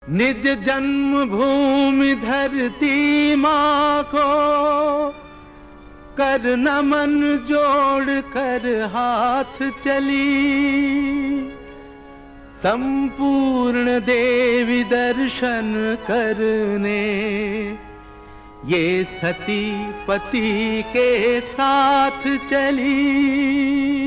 निज जन्म भूमि धरती माँ को कर नमन जोड़ कर हाथ चली, संपूर्ण देवी दर्शन करने ये सती पति के साथ चली।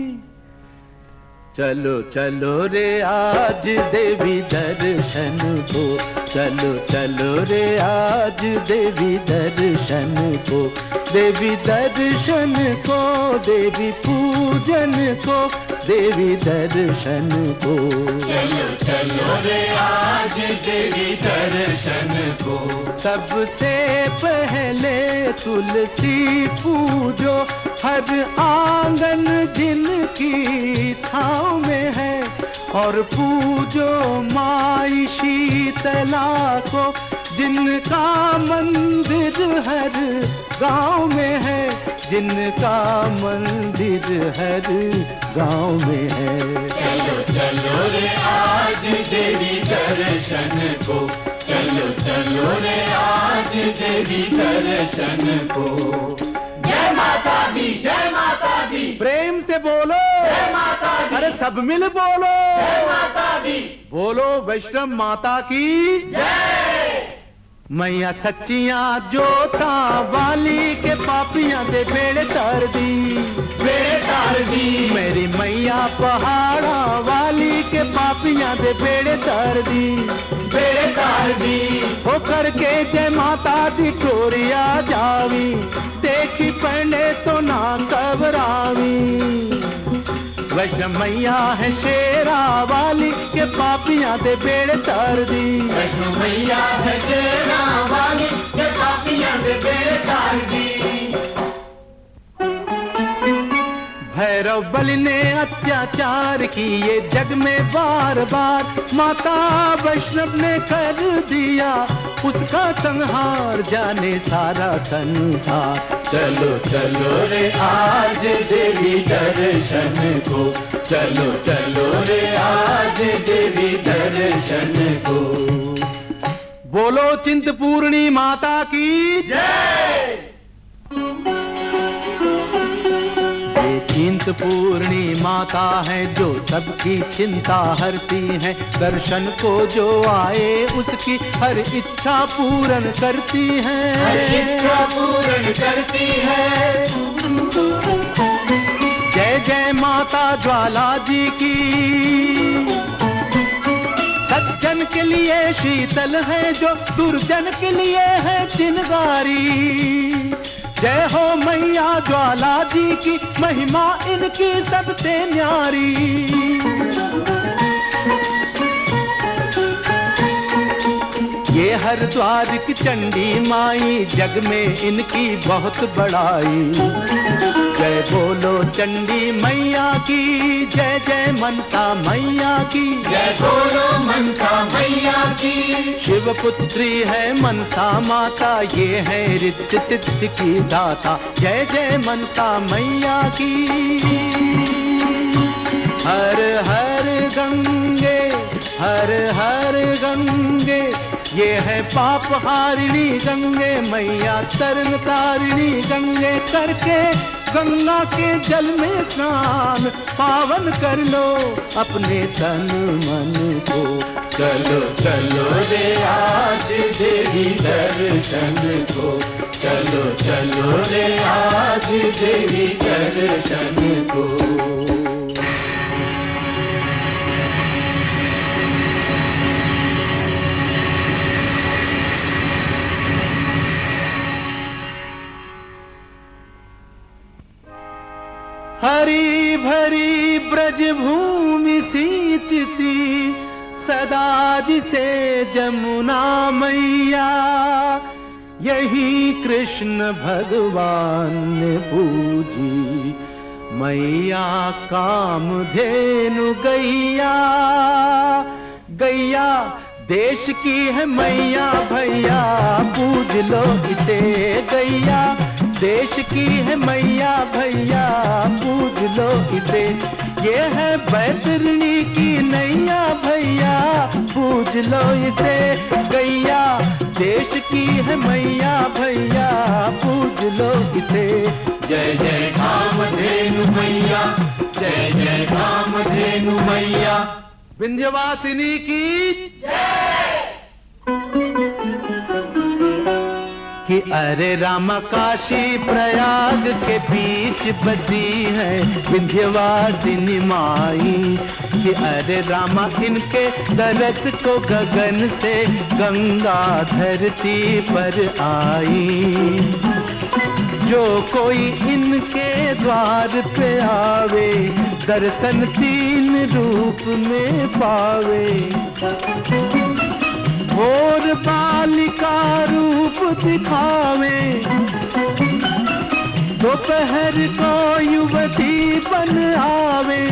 चलो चलो रे आज देवी दर्शन को, चलो चलो रे आज देवी दर्शन को, देवी दर्शन को, देवी पूजन को, देवी दर्शन को। चलो चलो रे आज देवी दर्शन को। सबसे पहले तुलसी पूजो, हर आंगन जिनकी छाँव में है, और पूजो माई शीतला को, जिनका मंदिर हर गांव में है, जिनका मंदिर हर गांव में है। चलो चलो रे आज देवी दर्शन को, चलो चलो रे आज देवी दर्शन को। जय माता दी, जय माता दी। प्रेम से बोलो जय माता दी। अरे सब मिल बोलो जय माता दी। बोलो वैष्णव माता की जय। मैया सच्चियां जोता वाली के पापियां दे बेड़े तार दी, बेड़े तार दी। मेरी मैया पहाड़ा वाली के पापियां दे बेड़े तार दी, बेड़े तार दी। हो करके जय माता दी टोरिया जावी, देखी पहने तो ना घबरावी। वैष्णव मैया है शेरा वाली के पापियां दे बेड़े तार दी, वैष्णव मैया है शेरा वाली के पापियां दे बेड़े तार दी। भैरव बलि ने अत्याचार किए जग में बार बार, माता वैष्णव ने कर दिया उसका संहार, जाने सारा संसार। चलो चलो रे आज देवी दर्शन को, चलो चलो रे आज देवी दर्शन को। बोलो चिंतपूर्णी माता की जय। ये चिंतपूर्णी माता है जो सबकी चिंता हरती है, दर्शन को जो आए उसकी हर इच्छा पूर्ण करती है, हर इच्छा पूर्ण करती है। जय जय माता ज्वाला जी की, सज्जन के लिए शीतल है जो दुर्जन के लिए है चिंगारी। जय हो मैया ज्वाला जी की, महिमा इनकी सबसे न्यारी। ये हरिद्वार की चंडी माई, जग में इनकी बहुत बड़ाई। जय बोलो चंडी मैया की, जय जय मनसा मैया की, जय बोलो मनसा मैया की। शिव पुत्री है मनसा माता, ये है रिद्ध सिद्ध की दाता। जय जय मनसा मैया की। हर हर गंगे, हर हर गंगे, ये है पाप हारिणी गंगे मैया, तरन तारिणी गंगे। करके गंगा के जल में स्नान पावन कर लो अपने तन मन को। चलो चलो रे आज देवी दर्शन को, चलो चलो रे आज देवी दर्शन को। हरी भरी ब्रज भूमि सींचती सदा जिसे जमुना मैया, यही कृष्ण भगवान ने पूजी मैया कामधेनु गैया। गैया देश की है मैया भैया, पूज लो इसे गैया। देश की है मैया भैया, पूज लो इसे। ये है बैतरणी की नैया भैया, पूज पूज लो इसे गैया, देश की है मैया भैया, पूज लो इसे। जय जय कामधेनु मैया, जय जय कामधेनु मैया। विंध्यवासिनी की जय। कि अरे राम काशी प्रयाग के बीच बसी है विंध्यवासिनी माई, कि अरे रामा इनके दरस को गगन से गंगा धरती पर आई। जो कोई इनके द्वार पे आवे दर्शन तीन रूप में पावे। भोर बालिका रूप दिखावे, दोपहर को युवती बन आवे,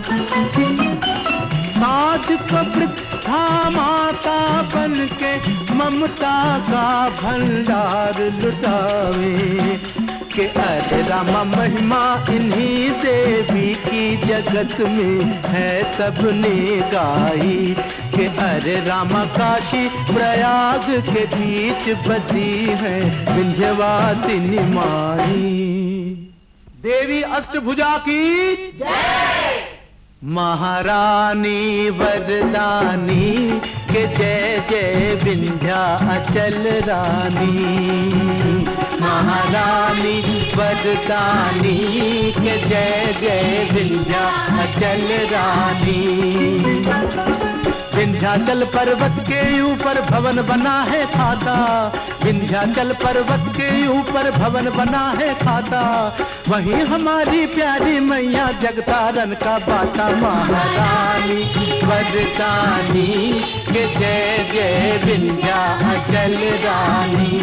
साँझ को वृद्धा माता बन के ममता का भंडार लुटावे। कि अरे रामा महिमा इन्हीं देवी की जगत में है सबने गाई। कि अरे रामा काशी प्रयाग के बीच बसी है विंध्यवासिनी माई। देवी अष्टभुजा की जय। महारानी वरदानी के जय जय विंध्याचल रानी। महारानी वरदानी के जय जय विंध्याचल रानी। विंध्याचल पर्वत के ऊपर भवन बना है खासा, विंध्याचल पर्वत के ऊपर भवन बना है खासा, वहीं हमारी प्यारी मैया जगतारन का बासा। महारानी वरदानी के जय जय विंध्याचल रानी।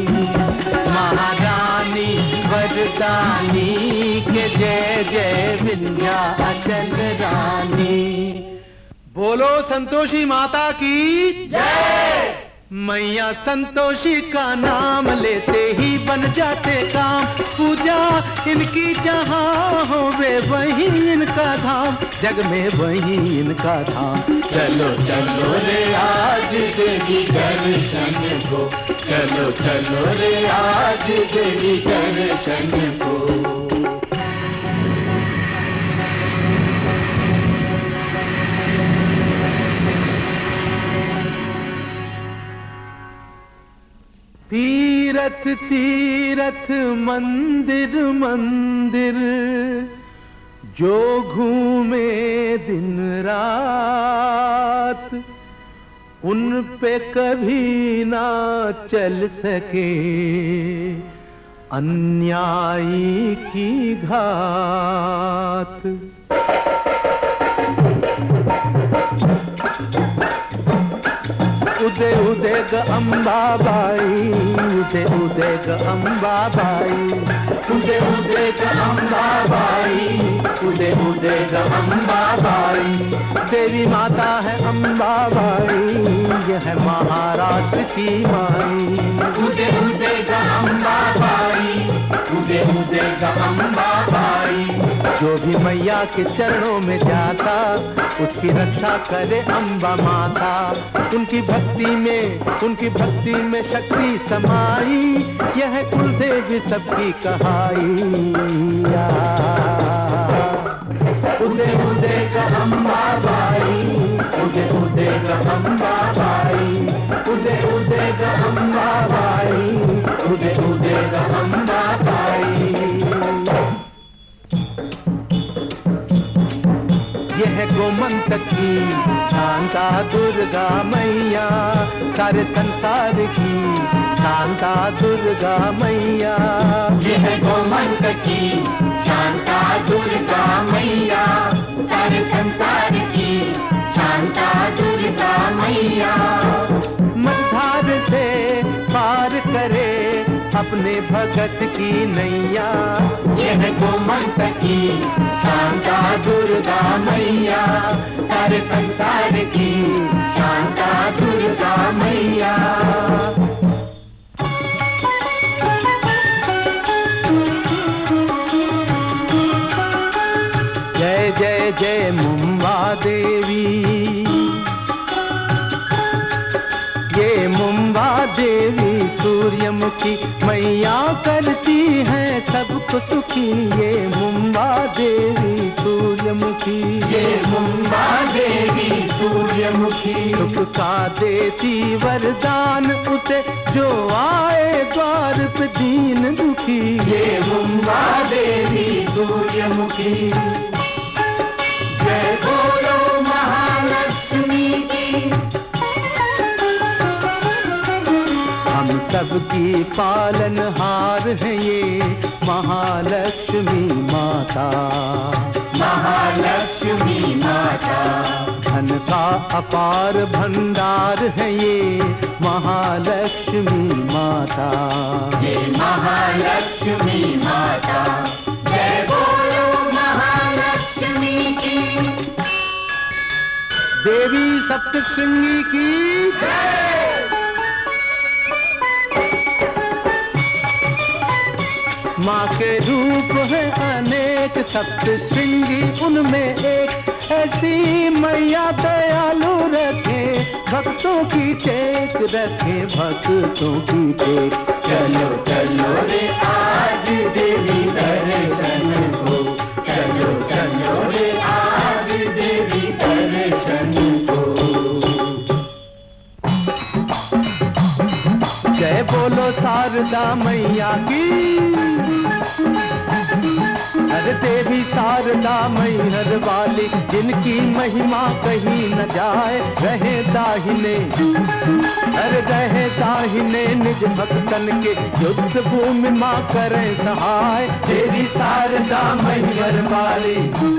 महारानी वरदानी के जय जय विंध्याचल रानी। बोलो संतोषी माता की जय। मैया संतोषी का नाम लेते ही बन जाते काम, पूजा इनकी जहाँ होवे वहीं इनका धाम, जग में वहीं इनका धाम। चलो चलो रे आज देवी दर्शन को, चलो चलो रे आज देवी दर्शन को। तीरथ तीरथ मंदिर मंदिर जो घूमे दिन रात, उन पे कभी ना चल सके अन्यायी की घात। उदय उदय ग अम्बाबाई, उदय उदय ग अम्बाबाई, उदय उदय ग अम्बाबाई, उदय उदय ग अम्बाबाई। देवी माता है अम्बाबाई, यह है महाराष्ट्र की माई। उदय उदय ग अम्बाबाई, उदय उदय ग अम्बाबाई। जो भी मैया के चरणों में जाता उसकी रक्षा करे अम्बा माता। उनकी भक्ति में शक्ति समाई, यह कुल देवी सबकी कहाई। उदय उदय ग अम्बाबाई, उदय उदय ग अम्बाबाई, उदय उदय ग अम्बाबाई, उदय उदय ग अम्बाबाई। यह गोमंत की शांता दुर्गा मैया, सारे संसार की शांता दुर्गा मैया। यह गोमंत की शांता दुर्गा मैया, सारे संसार की शांता दुर्गा मैया। मझधार से पार करे अपने भगत की नैया। यह गोमंत की शांता दुर्गा मैया, सारे संसार की शांता दुर्गा मैया। जय जय जय मुंबा देवी, ये मुंबा देवी सूर्यमुखी मैया करती है सबको सुखी। ये मुंबा देवी सूर्यमुखी, ये मुंबा देवी सूर्यमुखी, सुख का देती वरदान उसे जो आए द्वार पे दीन दुखी। ये मुंबा देवी सूर्यमुखी। जय बोलो महालक्ष्मी की। हम सबकी पालनहार है ये महालक्ष्मी माता। महालक्ष्मी माता, धन का अपार भंडार है ये महालक्ष्मी माता। ये महालक्ष्मी माता। जय बोलो महालक्ष्मी की। देवी सप्तशृंगी की जय। माँ के रूप है अनेक सप्तशृंगी, उनमें एक ऐसी मैया दयालु रखे भक्तों की टेक, रखे भक्तों की टेक। चलो चलो रे आज देवी दर्शन को, चलो चलो रे आज देवी दर्शन को। जय बोलो शारदा मैया की। अरे देवी शारदा मैहर वाली, जिनकी महिमा कहीं न जाए, रहे दाहिने अरे रहे दाहिने निज भक्तन के, युद्ध भूमि माँ करें सहाय। तेरी शारदा मैहर वाली,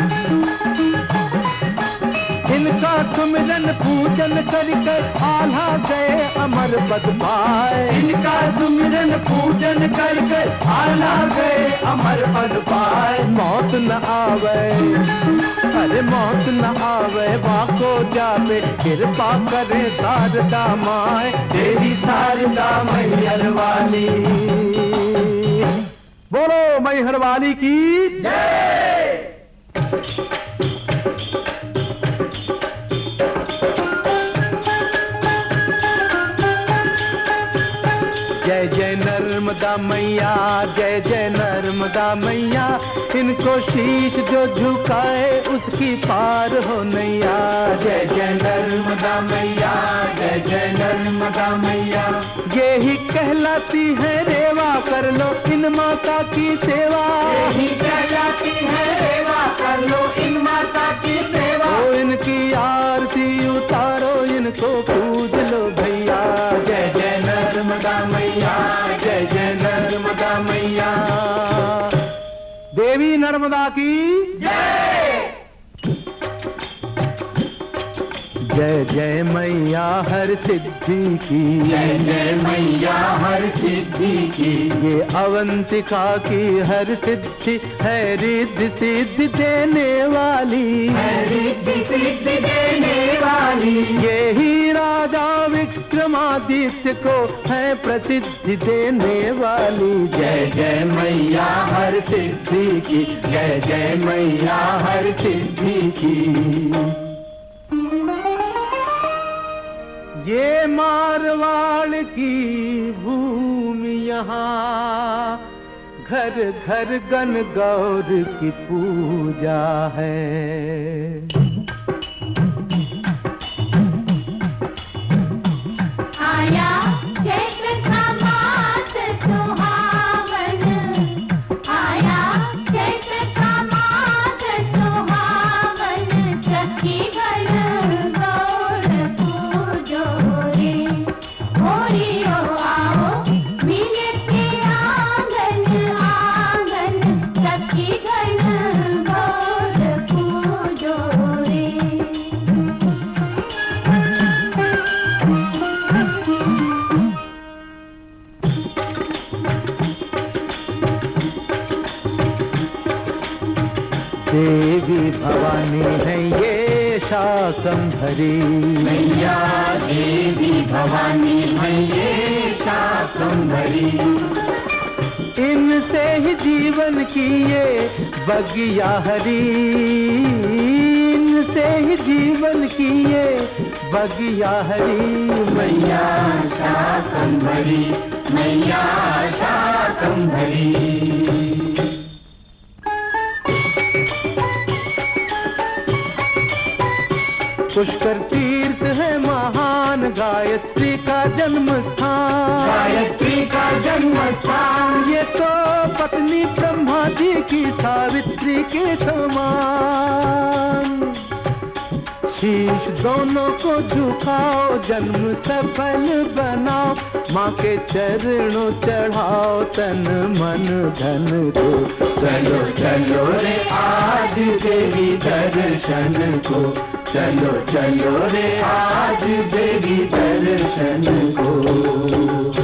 इनका सुमिरन पूजन करके आल्हा गए अमर पद पाए। इनका सुमिरन पूजन करके आला गए अमर पद पाए। मौत न आवे अरे मौत न आवे, वाको जावे कृपा करे शारदा माए। तेरी शारदा मैहर वाली। बोलो मैहर वाली की जय। जय जय नर्मदा मैया, जय जय नर्मदा मैया, इनको शीश जो झुकाए उसकी पार हो नैया। जय जय नर्मदा मैया, जय जय नर्मदा मैया। ये ही कहलाती है रेवा, कर लो इन माता की सेवा। यही कहलाती है रेवा, कर लो इन माता की सेवा। ओ इनकी आरती उतारो, इनको पूज लो भैया। जय जय नर्मदा मैया, जय जय नर्मदा मैया। देवी नर्मदा की जय। जय जय मैया हर सिद्धि की, जय जय मैया हर सिद्धि की। ये अवंतिका की हर सिद्धि है रिद्धि सिद्धि देने वाली, है रिद्धि सिद्धि देने वाली। ये ही राजा विक्रमादित्य को है प्रसिद्धि देने वाली। जय जय मैया हर सिद्धि की, जय जय मैया हर सिद्धि की। ये मारवाड़ की भूमि यहाँ, घर घर गण गौर की पूजा है। आया चैत्र का मास सुहावन, आया चैत्र का मास सुहावन, सखी गण गौर पूजो रे। होरियो आओ मिल के आंगन आंगन, सखी गण गौर पूजो रे। देवी भवानी है ये शाकंभरी, मैया देवी भवानी मैये शाकंभरी। इनसे ही जीवन की ये बगिया हरी, इनसे ही जीवन की ये बगिया हरी मैया शाकंभरी, मैया शाकंभरी। पुष्कर तीर्थ है महान, गायत्री का जन्म स्थान, गायत्री का जन्म स्थान। ये तो पत्नी ब्रह्मा जी की सावित्री के समान। शीश दोनों को झुकाओ, जन्म सफल बनाओ, माँ के चरणों चढ़ाओ तन मन धन को। चलो चलो रे आज देवी दर्शन को, चलो चलो रे आज देवी दर्शन को।